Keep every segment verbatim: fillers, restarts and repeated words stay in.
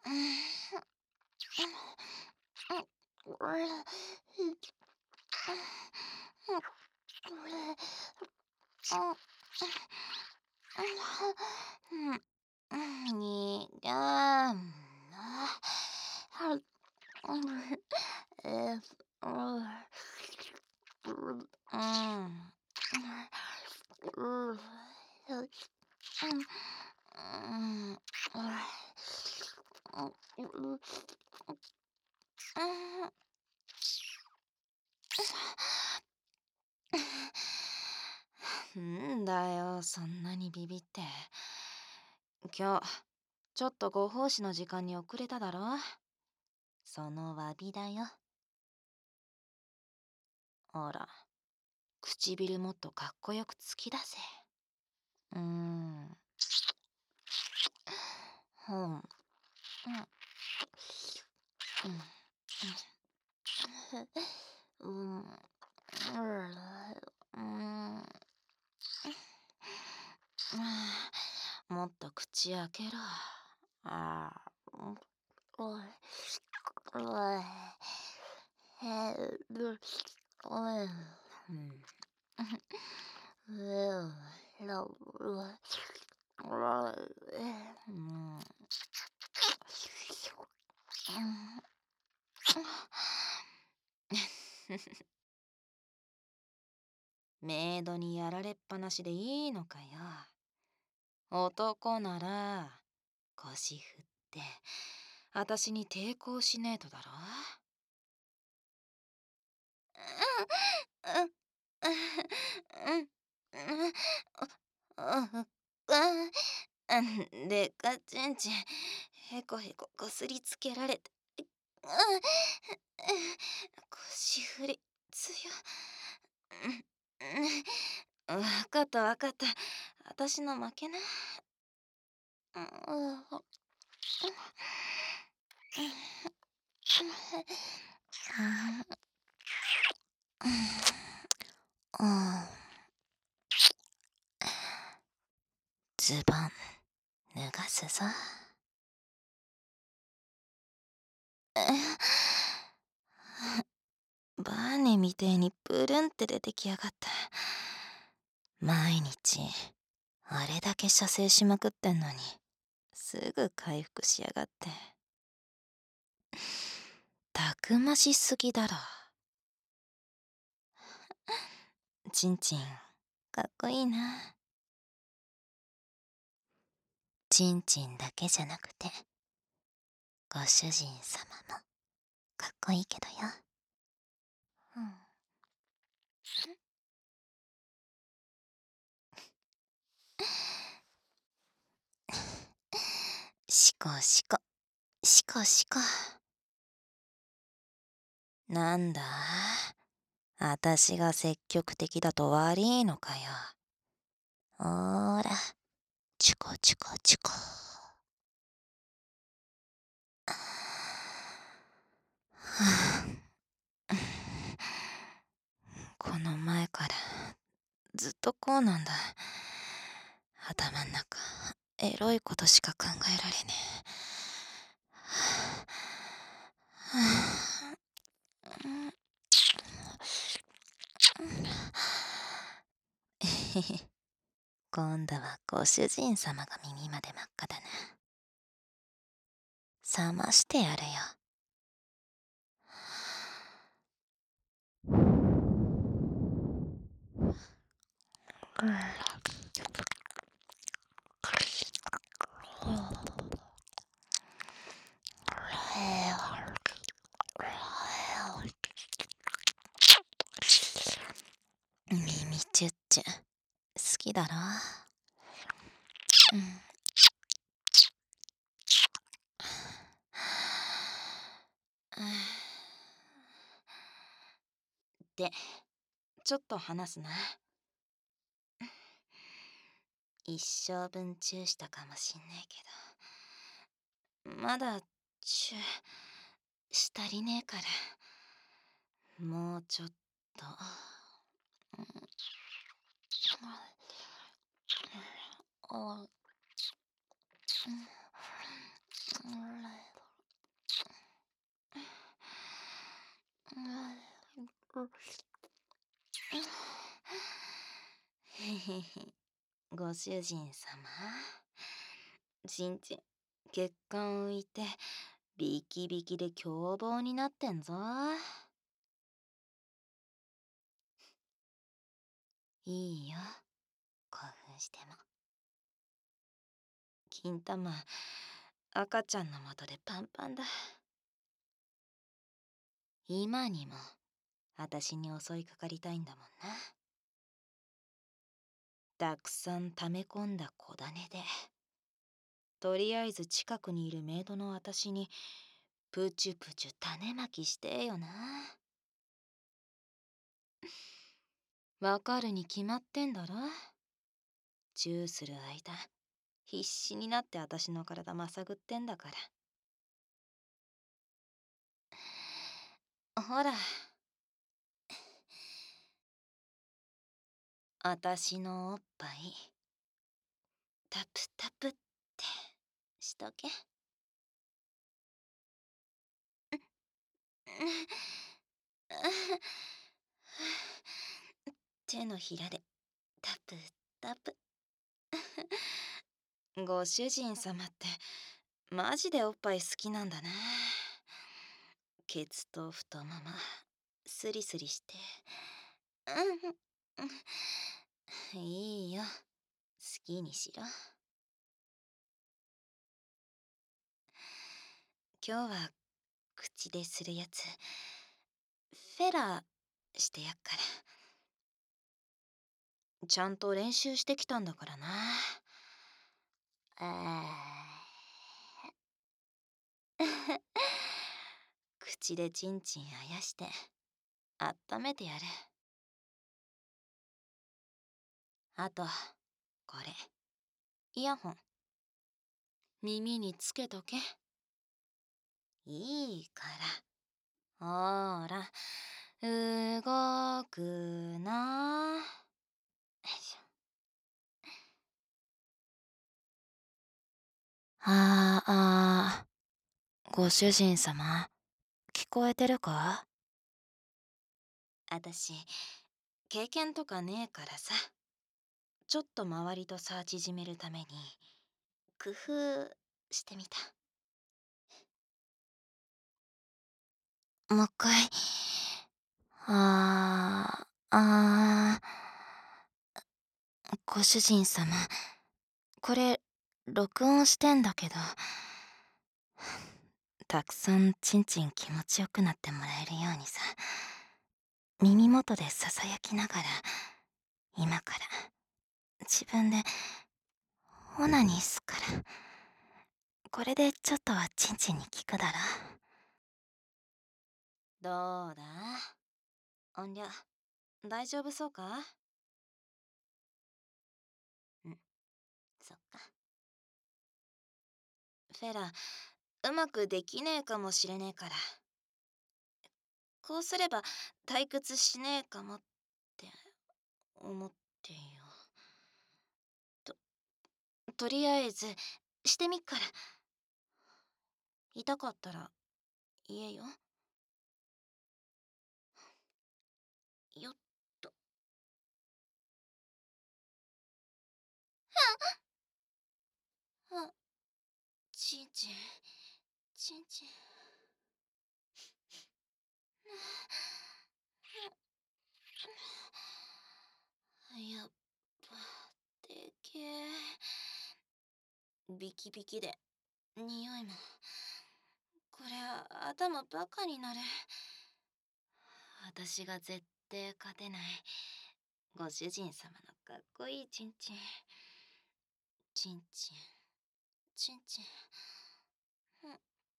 にがえ、うん。んだよ、そんなにビビって。今日、ちょっとご奉仕の時間に遅れただろ。その詫びだよ。ほら、唇もっとかっこよく突き出せ。うーん。ほん。うん。うん。うん。うん。もっと口開けろ。ああ。おい。おい。へる。おい。うん。メイドにやられっぱなしでいいのかよ。男なら腰振って私に抵抗しねえとだろ。うんうんうんうんでかちんちんへこへここすりつけられて腰振り強わかったわかった。私の負けな。ズボン脱がすぞ。バーネみてえにブルンって出てきやがった。毎日あれだけ射精しまくってんのにすぐ回復しやがって。たくましすぎだろ。ちんちんかっこいいな。ちんちんだけじゃなくてご主人様もかっこいいけどよ。うん。しこしこしこしこ。なんだ、あたしが積極的だと悪いのかよ。ほーら、チコチコチコ。この前からずっとこうなんだ。頭ん中エロいことしか考えられねえ。今度はご主人様が耳まで真っ赤だな。冷ましてやるよ。耳チュッチュ好きだろ。うん。で、ちょっと話すな。一生分チューしたかもしんないけど、まだチューし足りねえから、もうちょっと。 へへへ。ご主人様。ちんちん、血管浮いて、ビキビキで凶暴になってんぞ。いいよ、興奮しても。金玉、赤ちゃんの元でパンパンだ。今にも、私に襲いかかりたいんだもんな。たくさん溜め込んだ小種で。とりあえず近くにいるメイドの私に、プチュプチュ種まきしてよな。わかるに決まってんだろ。チューする間、必死になって私の体まさぐってんだから。ほら。私のおっぱい、タプタプってしとけ。手のひらでタプタプ。ご主人様ってマジでおっぱい好きなんだな。ケツと太ももスリスリして。うん、いいよ、好きにしろ。今日は口でするやつフェラーしてやっから。ちゃんと練習してきたんだからな。あ口でチンチンあやしてあっためてやる。あとこれイヤホン耳につけとけ。いいから。ほら動くな。よいしょ。ああ、ご主人様、聞こえてるか？あたし、経験とかねえからさ。ちょっと周りと差縮めるために、工夫してみた。もう一回。あー、あー。ご主人様、これ、録音してんだけど、たくさんチンチン気持ちよくなってもらえるようにさ、耳元でささやきながら、今から自分でオナニーすっから、これでちょっとはチンチンに効くだろ。どうだ？音量大丈夫そうか？うん、そっか。フェラ、うまくできねえかもしれねえから、こうすれば退屈しねえかもって思ってよ。ととりあえずしてみっから。痛かったら言えよ。よっと。あ、ちんちんちんちん。やっぱでけえ。ビキビキで匂いも。これ頭バカになる。私が絶対勝てない。ご主人様のかっこいいチンチン。チンチンチンチン。うん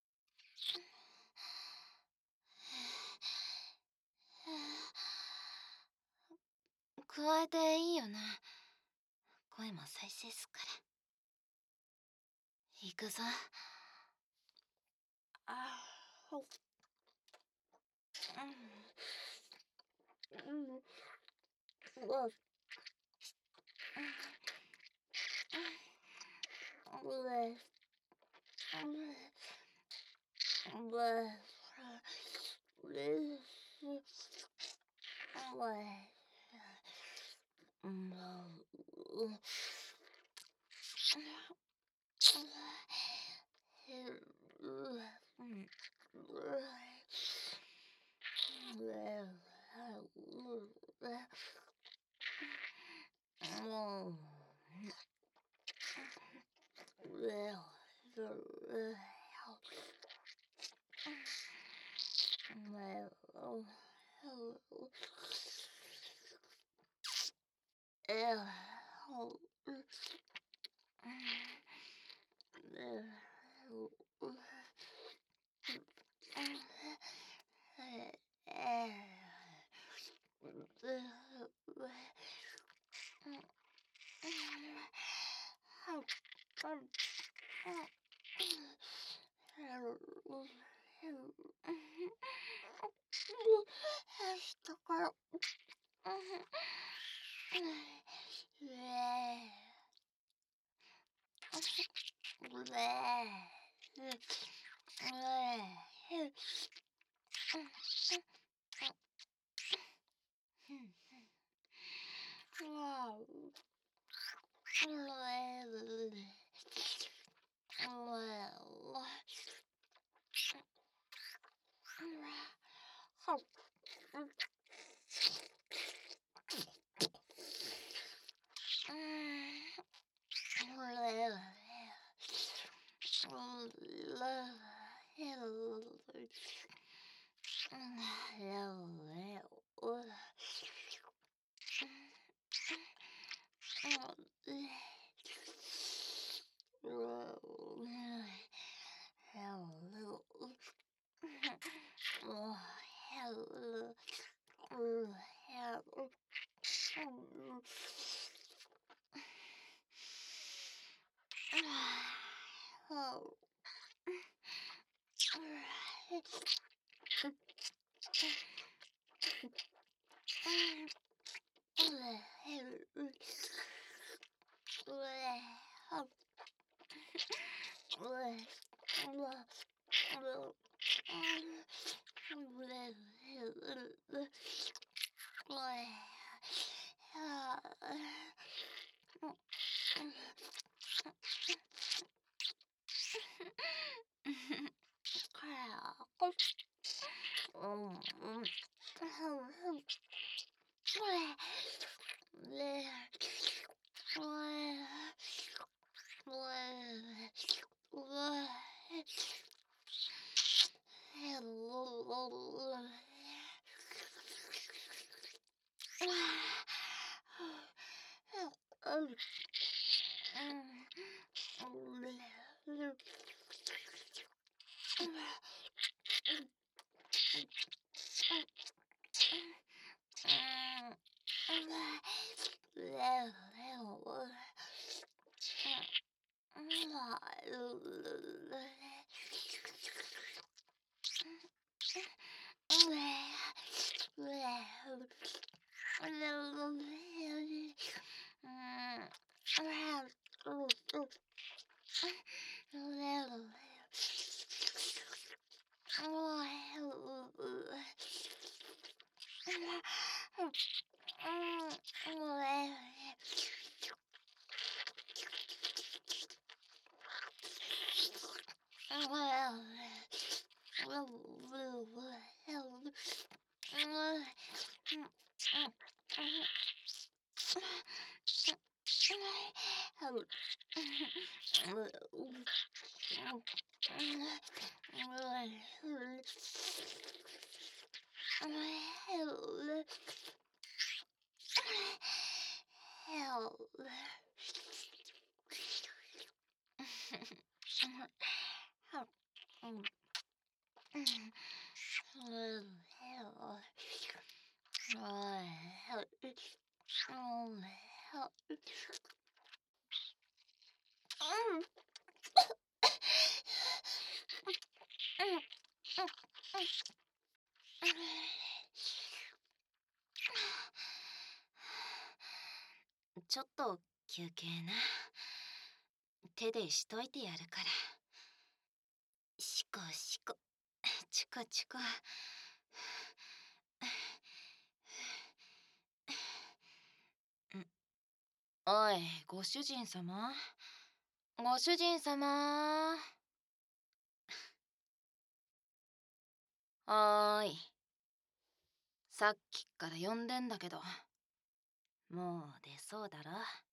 加えていいよな。声も再生すっから。行くぞ。あほっ。うん。うん。うわ。うわ。うわ。うわ。 ちょっと休憩な。手でしといてやるから。しこしこ、チコチコ。 おい、ご主人様。ご主人様。はーい。さっきっから呼んでんだけど、もう出そうだろ。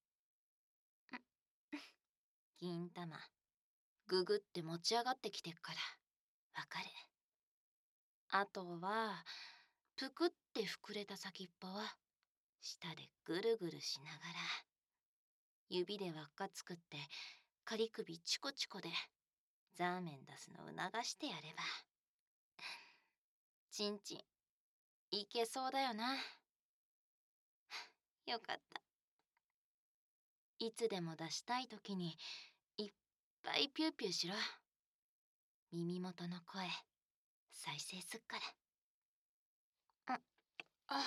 金玉、ググって持ち上がってきてっから、わかる。あとは、ぷくって膨れた先っぽは、舌でぐるぐるしながら、指で輪っか作って、仮首チコチコで、ザーメン出すの促してやれば。ちんちん、いけそうだよな。よかった。いつでも出したいときに、いっぱいピューピューしろ。耳元の声、再生すっから。あ、あ、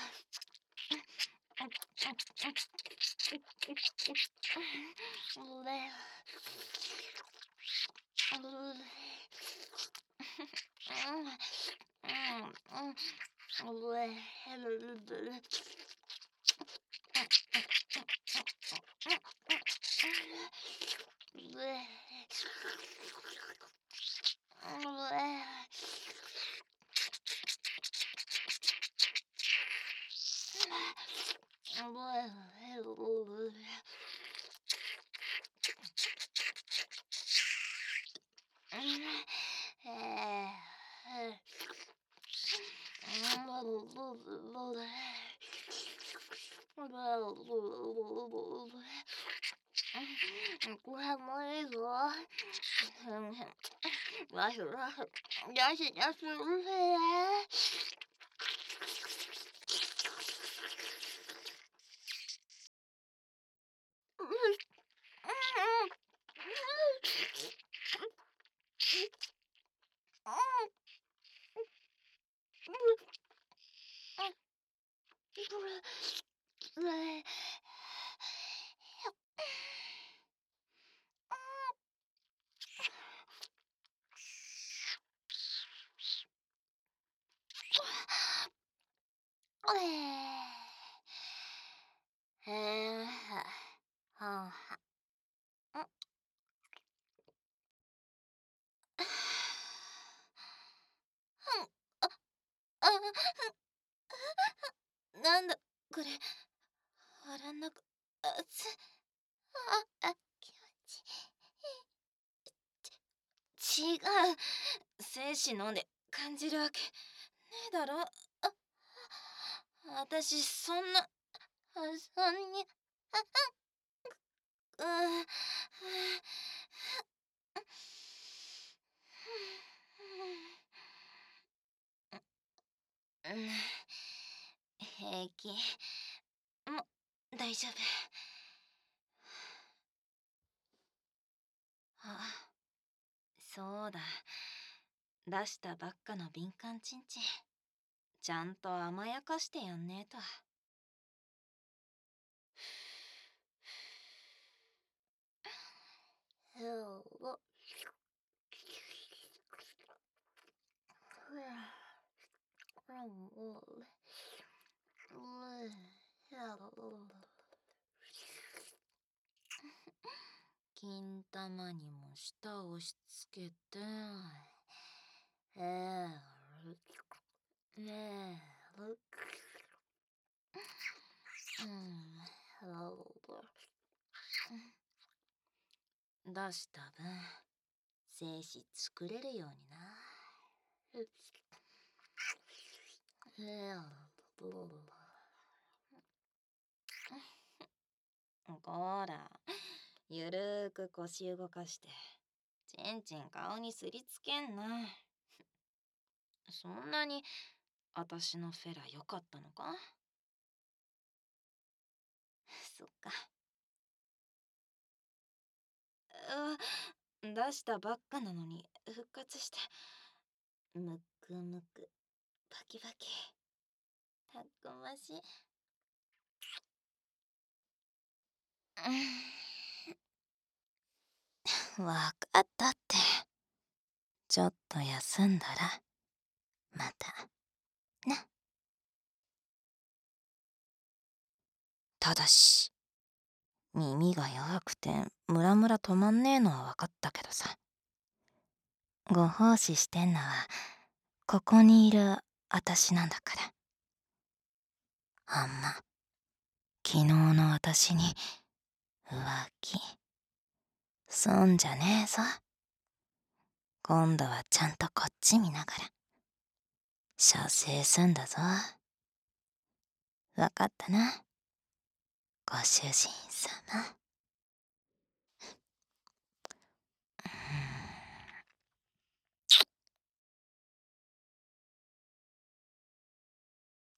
これもいいぞ。ラフラフ、よしよし、うるせえ。へえ、はあ、あ、なんだこれ、腹ん中熱ああ気持ちいい。違う、精子飲んで感じるわけねえだろ。あ、私そんな、あ、そんに、あ、ううん、平気。もう大丈夫。あ、そうだ。出したばっかの敏感チンチン。ちゃんと甘やかしてやんねえと。金玉にも舌押し付けて、えー、ねえ、うん、出した分、精子作れるようにな。こら、ゆるーく腰動かして、ちんちん顔にすりつけんな。そんなに、あたしのフェラ良かったのか？そっか。う出したばっかなのに復活して、むくむく、パキパキ、たくましい。わかったって。ちょっと休んだら、また、な。ただし、 耳が弱くてムラムラ止まんねえのは分かったけどさ。ご奉仕してんのはここにいるあたしなんだから。あんま昨日のあたしに浮気そんじゃねえぞ。今度はちゃんとこっち見ながら射精すんだぞ。わかったな、ご主人様。